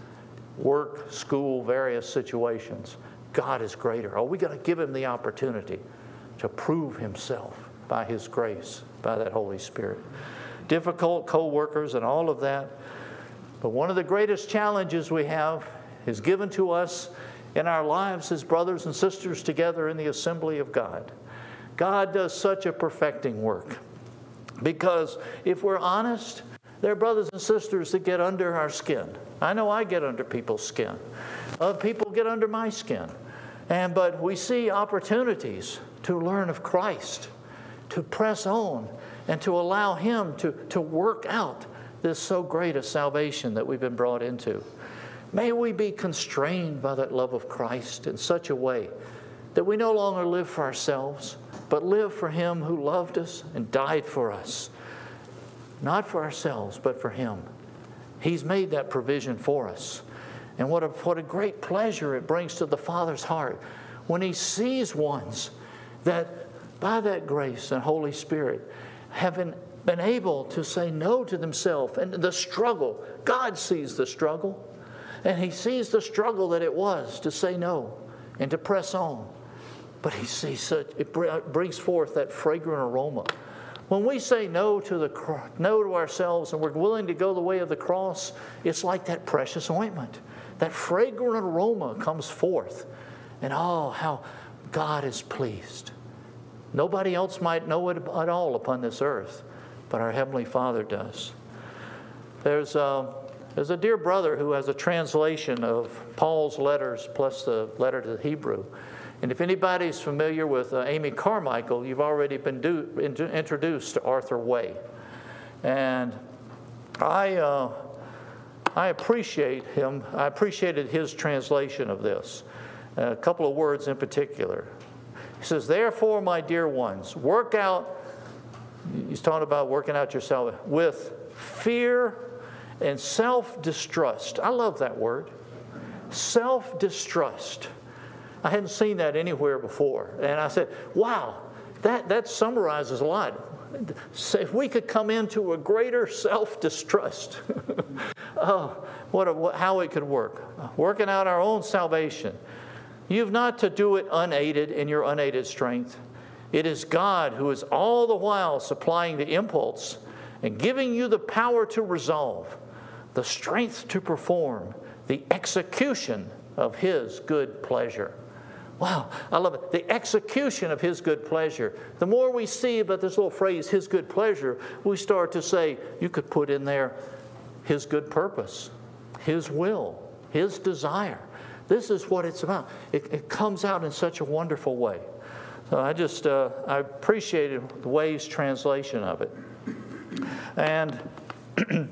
Work, school, various situations. God is greater. Oh, we got to give Him the opportunity to prove Himself by His grace, by that Holy Spirit. Difficult co-workers and all of that. But one of the greatest challenges we have is given to us in our lives as brothers and sisters together in the assembly of God. God does such a perfecting work. Because if we're honest, there are brothers and sisters that get under our skin. I know I get under people's skin. Other people get under my skin. And but we see opportunities to learn of Christ, to press on, and to allow Him to, to work out this so great a salvation that we've been brought into. May we be constrained by that love of Christ in such a way that we no longer live for ourselves, but live for Him who loved us and died for us. Not for ourselves, but for Him. He's made that provision for us. And what a, what a great pleasure it brings to the Father's heart when He sees ones that, by that grace and Holy Spirit, have been, been able to say no to themselves. And the struggle, God sees the struggle. And He sees the struggle that it was to say no and to press on. But He sees such, it brings forth that fragrant aroma. When we say no to the no to ourselves and we're willing to go the way of the cross, it's like that precious ointment. That fragrant aroma comes forth. And oh, how God is pleased. Nobody else might know it at all upon this earth, but our Heavenly Father does. There's a, there's a dear brother who has a translation of Paul's letters plus the letter to the Hebrew. And if anybody's familiar with uh, Amy Carmichael, you've already been do, in, introduced to Arthur Way. And I... Uh, I appreciate him. I appreciated his translation of this. A couple of words in particular. He says, therefore, my dear ones, work out, he's talking about working out yourself, with fear and self-distrust. I love that word. Self-distrust. I hadn't seen that anywhere before. And I said, wow, that, that summarizes a lot. If we could come into a greater self-distrust, oh, what, a, what how it could work. Working out our own salvation. You've not to do it unaided in your unaided strength. It is God who is all the while supplying the impulse and giving you the power to resolve, the strength to perform, the execution of His good pleasure. Wow, I love it. The execution of His good pleasure. The more we see about this little phrase, His good pleasure, we start to say, you could put in there His good purpose, His will, His desire. This is what it's about. It, it comes out in such a wonderful way. So I just, uh, I appreciated the Way's translation of it. And, you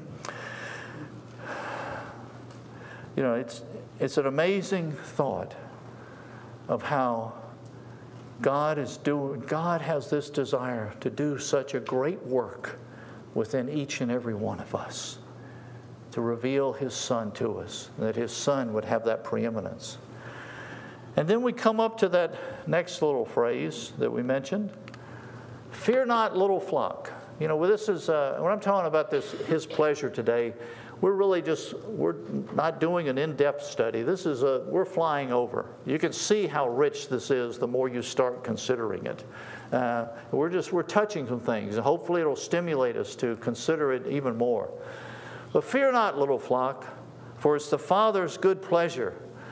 know, it's, it's an amazing thought of how God is doing, God has this desire to do such a great work within each and every one of us, to reveal His Son to us, that His Son would have that preeminence. And then we come up to that next little phrase that we mentioned, fear not, little flock. You know, this is, uh, when I'm talking about this, His pleasure today, we're really just, we're not doing an in-depth study. This is a, we're flying over. You can see how rich this is the more you start considering it. Uh, we're just, we're touching some things, and hopefully it'll stimulate us to consider it even more. But fear not, little flock, for it's the Father's good pleasure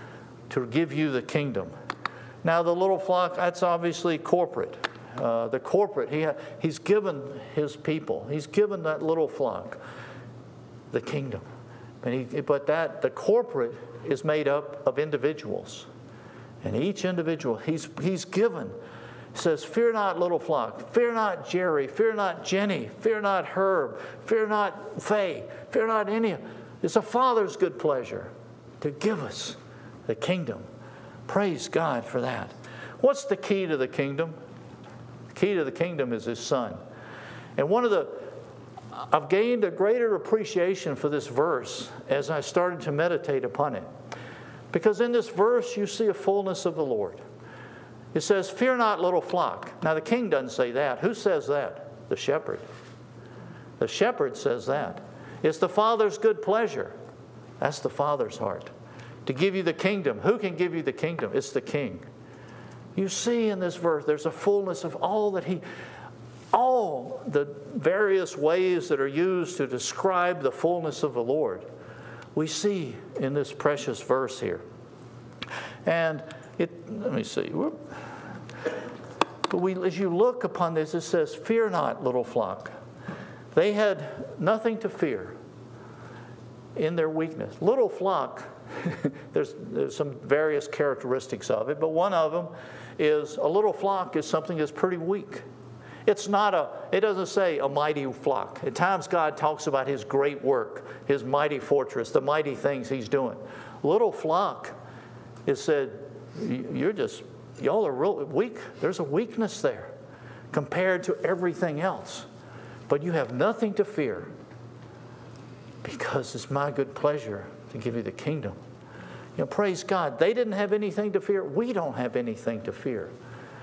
to give you the kingdom. Now the little flock, that's obviously corporate. Uh, the corporate, he ha- he's given his people, he's given that little flock the kingdom. And he, but that the corporate is made up of individuals. And each individual, he's, he's given. He says, fear not, little flock. Fear not, Jerry. Fear not, Jenny. Fear not, Herb. Fear not, Faye. Fear not any. It's a Father's good pleasure to give us the kingdom. Praise God for that. What's the key to the kingdom? The key to the kingdom is His Son. And one of the, I've gained a greater appreciation for this verse as I started to meditate upon it. Because in this verse, you see a fullness of the Lord. It says, fear not, little flock. Now, the king doesn't say that. Who says that? The shepherd. The shepherd says that. It's the Father's good pleasure. That's the Father's heart. To give you the kingdom. Who can give you the kingdom? It's the King. You see in this verse, there's a fullness of all that He, all the various ways that are used to describe the fullness of the Lord, we see in this precious verse here. And it, let me see. Whoop. But we, as you look upon this, it says, fear not, little flock. They had nothing to fear in their weakness. Little flock, there's, there's some various characteristics of it, but one of them is a little flock is something that's pretty weak. It's not a, it doesn't say a mighty flock. At times God talks about His great work, His mighty fortress, the mighty things He's doing. Little flock, it said, you're just, y'all are real weak. There's a weakness there compared to everything else. But you have nothing to fear because it's my good pleasure to give you the kingdom. You know, praise God. They didn't have anything to fear. We don't have anything to fear.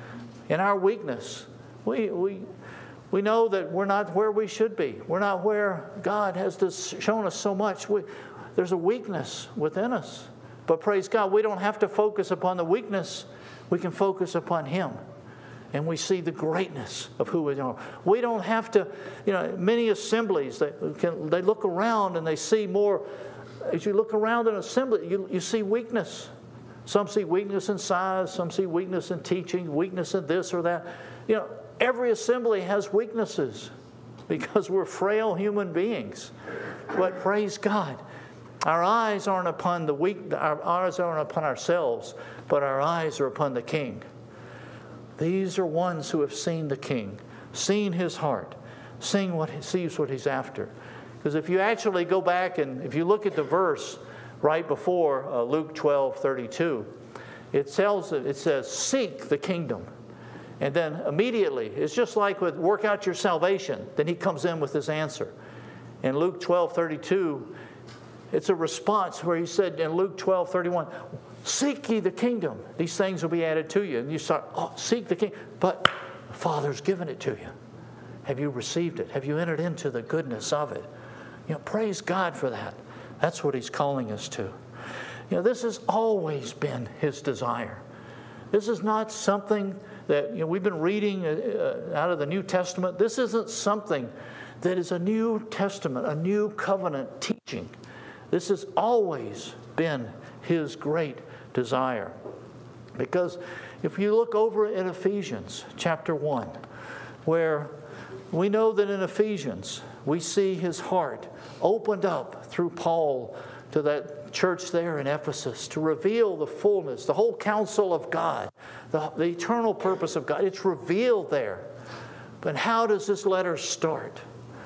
In our weakness, we, we, we know that we're not where we should be. We're not where God has just shown us so much. We, there's a weakness within us. But praise God, we don't have to focus upon the weakness. We can focus upon Him. And we see the greatness of who we are. We don't have to, you know, many assemblies, they, can, they look around and they see more. As you look around in an assembly, you, you see weakness. Some see weakness in size. Some see weakness in teaching, weakness in this or that. You know, every assembly has weaknesses because we're frail human beings. But praise God, our eyes aren't upon the weak. Our eyes aren't upon ourselves, but our eyes are upon the King. These are ones who have seen the King, seen His heart, seen what He sees what He's after. Because if you actually go back and if you look at the verse right before uh, Luke twelve thirty-two, it tells it says, "Seek the kingdom," and then immediately it's just like with "work out your salvation." Then He comes in with His answer. In Luke twelve thirty-two, it's a response where He said in Luke twelve thirty-one, "Seek ye the kingdom; these things will be added to you." And you start, oh, seek the kingdom, but the Father's given it to you. Have you received it? Have you entered into the goodness of it? You know, praise God for that. That's what He's calling us to. You know, this has always been His desire. This is not something that, you know, we've been reading uh, out of the New Testament. This isn't something that is a New Testament, a new covenant teaching. This has always been His great desire. Because if you look over in Ephesians chapter one, where we know that in Ephesians we see His heart opened up through Paul to that church there in Ephesus to reveal the fullness, the whole counsel of God, the, the eternal purpose of God. It's revealed there. But how does this letter start?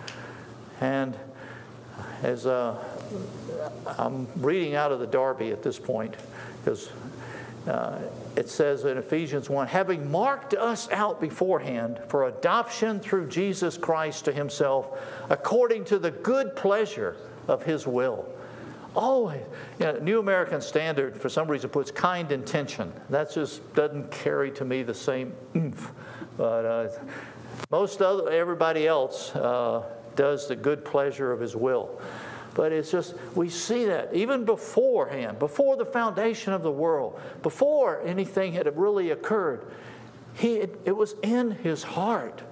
And as uh, I'm reading out of the Darby at this point, because uh, it says in Ephesians one, having marked us out beforehand for adoption through Jesus Christ to Himself, according to the good pleasure of His will. Always, you know, New American Standard, for some reason, puts kind intention. That just doesn't carry to me the same oomph. But uh, most other, everybody else uh, does the good pleasure of His will. But it's just, we see that even beforehand, before the foundation of the world, before anything had really occurred, he, it, it was in His heart.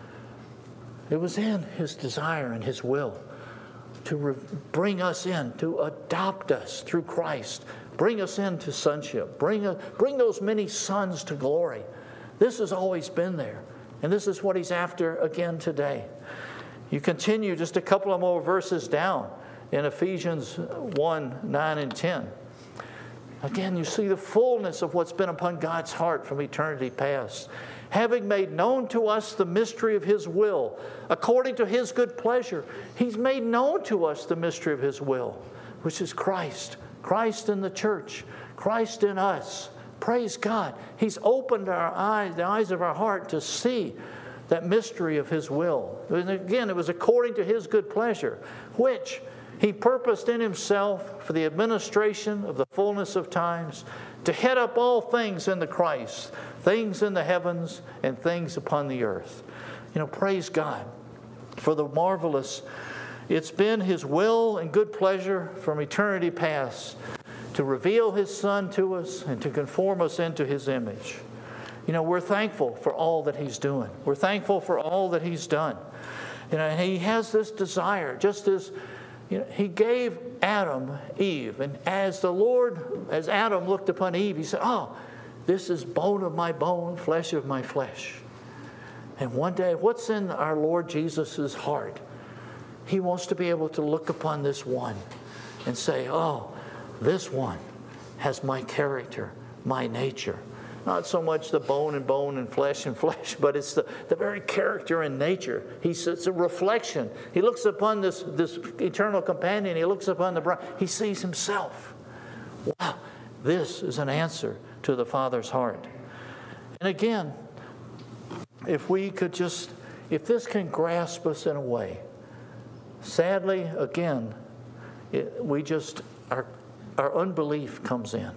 It was in His desire and His will to re- bring us in, to adopt us through Christ Bring us into sonship. Bring, a, bring those many sons to glory. This has always been there. And this is what he's after again today. You continue just a couple of more verses down in Ephesians one, nine and ten. Again, you see the fullness of what's been upon God's heart from eternity past. Having made known to us the mystery of His will, according to His good pleasure. He's made known to us the mystery of His will, which is Christ. Christ in the church. Christ in us. Praise God. He's opened our eyes, the eyes of our heart to see that mystery of His will. And again, it was according to His good pleasure, which He purposed in Himself for the administration of the fullness of times, to head up all things in the Christ, things in the heavens and things upon the earth. You know, praise God for the marvelous. It's been His will and good pleasure from eternity past to reveal His Son to us and to conform us into His image. You know, we're thankful for all that He's doing. We're thankful for all that He's done. You know, and He has this desire, just as you know, He gave Adam Eve. And as the Lord, as Adam looked upon Eve, He said, oh, this is bone of my bone, flesh of my flesh. And one day, what's in our Lord Jesus' heart? He wants to be able to look upon this one and say, oh, this one has my character, my nature. Not so much the bone and bone and flesh and flesh, but it's the, the very character and nature. He's, it's a reflection. He looks upon this, this eternal companion. He looks upon the bride. He sees himself. Wow, this is an answer to the Father's heart. And again, if we could just, if this can grasp us in a way, sadly, again, it, we just, our, our unbelief comes in.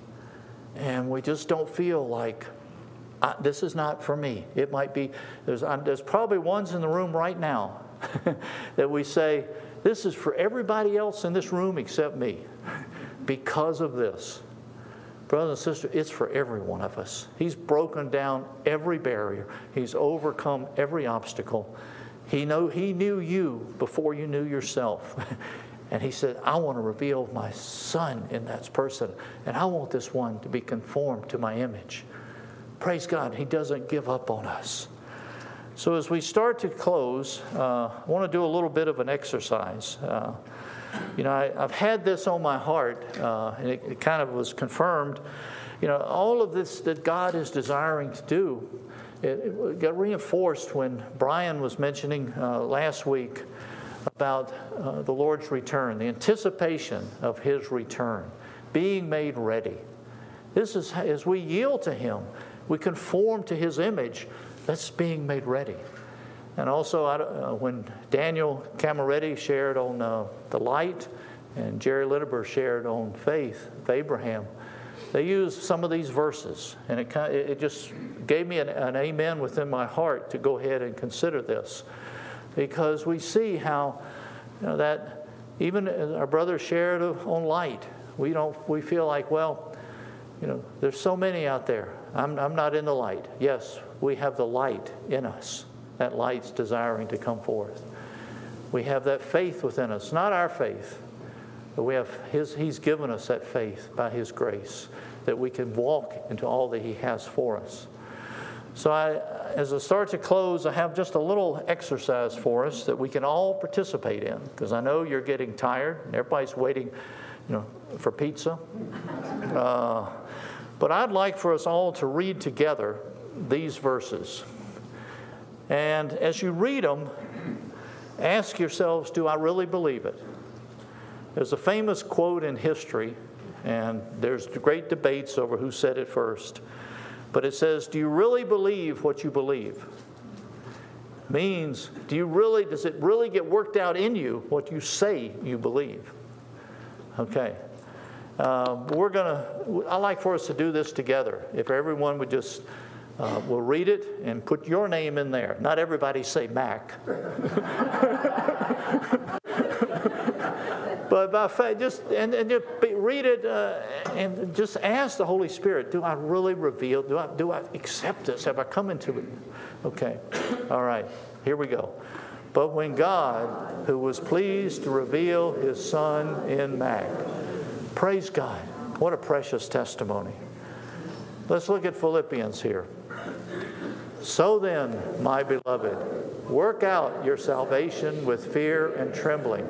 And we just don't feel like, uh, this is not for me. It might be, there's, uh, there's probably ones in the room right now that we say, this is for everybody else in this room except me because of this. Brothers and sisters, it's for every one of us. He's broken down every barrier. He's overcome every obstacle. He, know, he knew you before you knew yourself. And He said, I want to reveal my Son in that person. And I want this one to be conformed to my image. Praise God, He doesn't give up on us. So as we start to close, uh, I want to do a little bit of an exercise. Uh, you know, I, I've had this on my heart, uh, and it, it kind of was confirmed. You know, all of this that God is desiring to do, it, it got reinforced when Brian was mentioning uh, last week about uh, the Lord's return, the anticipation of His return, being made ready. This is, as we yield to Him, we conform to His image, that's being made ready. And also, uh, when Daniel Camaretti shared on uh, the light, and Jerry Litteber shared on faith of Abraham, they used some of these verses, and it, kind of, it just gave me an, an amen within my heart to go ahead and consider this. Because we see how, you know, that even our brother shared on light, we don't. We feel like, well, you know, there's so many out there. I'm, I'm not in the light. Yes, we have the light in us. That light's desiring to come forth. We have that faith within us, not our faith, but we have His. He's given us that faith by His grace that we can walk into all that He has for us. So I, as I start to close, I have just a little exercise for us that we can all participate in, because I know you're getting tired and everybody's waiting, you know, for pizza. Uh, but I'd like for us all to read together these verses. And as you read them, ask yourselves, do I really believe it? There's a famous quote in history, and there's great debates over who said it first. But it says, do you really believe what you believe? Means, do you really, does it really get worked out in you what you say you believe? Okay. Uh, we're going to, I'd like for us to do this together. If everyone would just, uh, we'll read it and put your name in there. Not everybody say Mac. But by faith, just and, and just read it uh, and just ask the Holy Spirit, do I really reveal, do I, do I accept this? Have I come into it? Okay. All right. Here we go. But when God, who was pleased to reveal His Son in Mac, praise God. What a precious testimony. Let's look at Philippians here. So then, my beloved, work out your salvation with fear and trembling.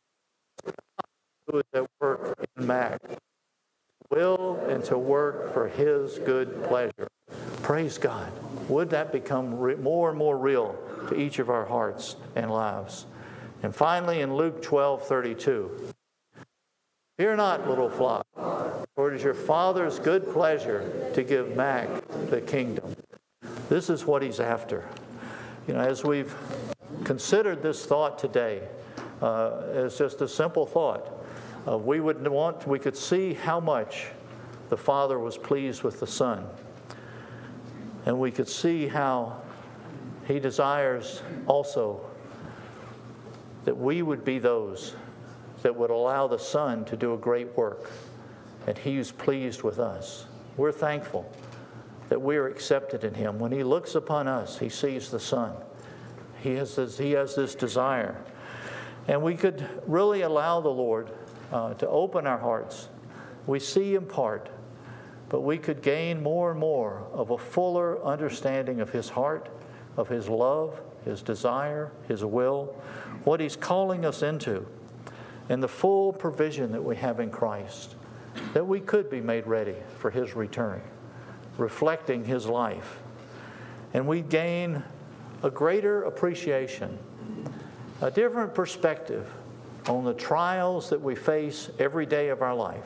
Who is at work in Mac, will and to work for his good pleasure. Praise God. Would that become re- more and more real to each of our hearts and lives. And finally, in Luke twelve thirty-two, fear not, little flock, for it is your Father's good pleasure to give back the kingdom. This is what he's after. You know, as we've considered this thought today, uh, as just a simple thought, uh, we would want, we could see how much the Father was pleased with the Son. And we could see how he desires also that we would be those that would allow the Son to do a great work. And he's pleased with us. We're thankful that we are accepted in him. When he looks upon us, he sees the Son. He has this, he has this desire. And we could really allow the Lord uh, to open our hearts. We see in part, but we could gain more and more of a fuller understanding of his heart, of his love, his desire, his will, what he's calling us into, and the full provision that we have in Christ, that we could be made ready for his return, reflecting his life. And we gain a greater appreciation, a different perspective on the trials that we face every day of our life.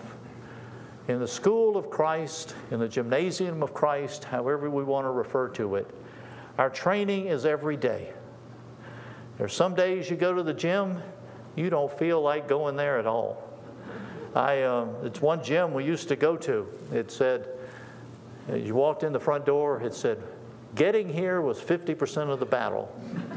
In the school of Christ, in the gymnasium of Christ, however we want to refer to it, our training is every day. There's some days you go to the gym, you don't feel like going there at all. I, uh, it's one gym we used to go to. It said, you walked in the front door, it said, getting here was fifty percent of the battle.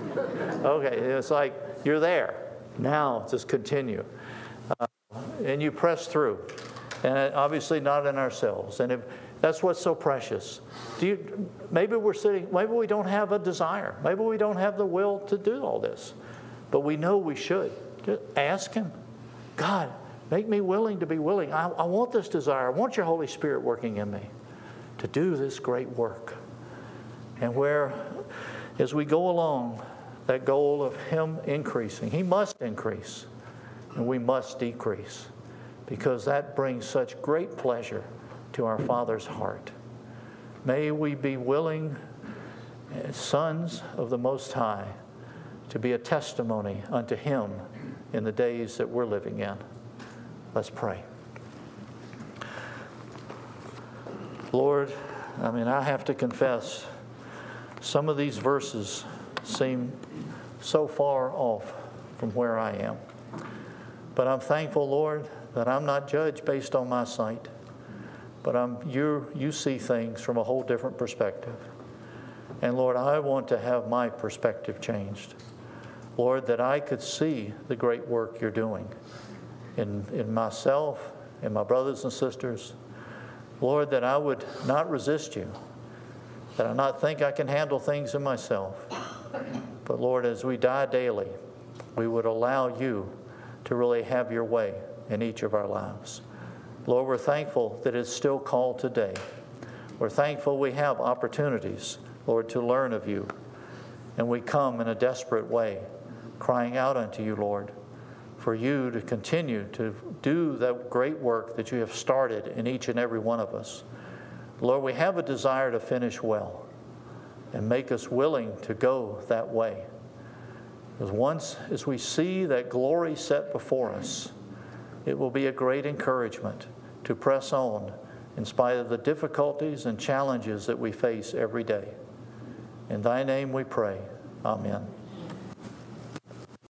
Okay, it's like, you're there. Now, just continue. Uh, and you press through. And obviously not in ourselves. And if, that's what's so precious. Do you, maybe we're sitting, maybe we don't have a desire. Maybe we don't have the will to do all this. But we know we should. Just ask him, God, make me willing to be willing. I, I want this desire. I want your Holy Spirit working in me to do this great work. And where, as we go along, that goal of him increasing, he must increase, and we must decrease, because that brings such great pleasure to our Father's heart. May we be willing, as sons of the Most High, to be a testimony unto him in the days that we're living in. Let's pray. Lord, I mean, I have to confess, some of these verses seem so far off from where I am. But I'm thankful, Lord, that I'm not judged based on my sight, but I'm, you, you see things from a whole different perspective. And Lord, I want to have my perspective changed. Lord, that I could see the great work you're doing in, in myself, in my brothers and sisters. Lord, that I would not resist you, that I not think I can handle things in myself. But Lord, as we die daily, we would allow you to really have your way in each of our lives. Lord, we're thankful that it's still called today. We're thankful we have opportunities, Lord, to learn of you. And we come in a desperate way, crying out unto you, Lord, for you to continue to do that great work that you have started in each and every one of us. Lord, we have a desire to finish well and make us willing to go that way. Because once, as we see that glory set before us, it will be a great encouragement to press on in spite of the difficulties and challenges that we face every day. In thy name we pray. Amen.